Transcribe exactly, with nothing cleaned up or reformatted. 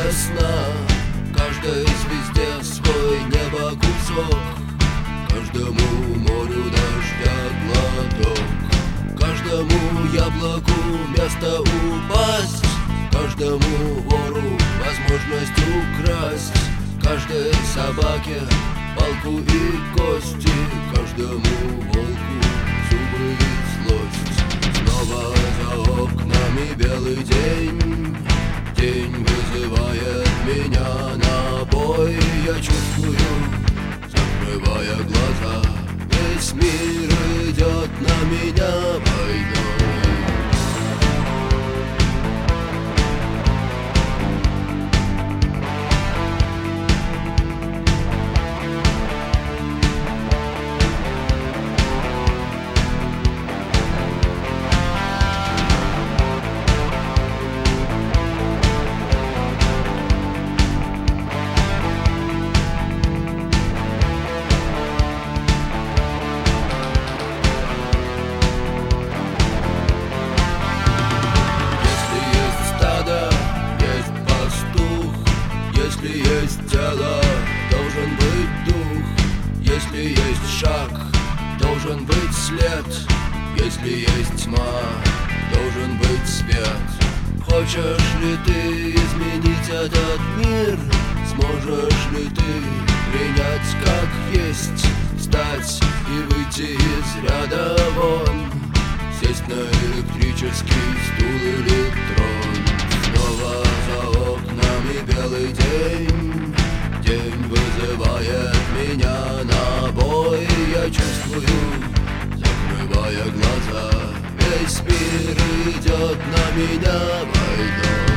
весна. Каждой звезде свой небо кусок, каждому морю дождя глоток, каждому яблоку место упасть, каждому вору возможность украсть, каждой собаке палку и кости, каждому волку зубы и злость. Снова за окнами белый день, день вызывает меня на бой. Я чувствую, закрывая глаза, весь мир идет на меня войной. Если есть тело, должен быть дух. Если есть шаг, должен быть след. Если есть тьма, должен быть свет. Хочешь ли ты изменить этот мир? Сможешь ли ты принять как есть? Встать и выйти из ряда вон, сесть на электрический стул или трон. Снова за окнами белый день, день вызывает меня на бой. Я чувствую, закрывая глаза, весь мир идет на меня войной.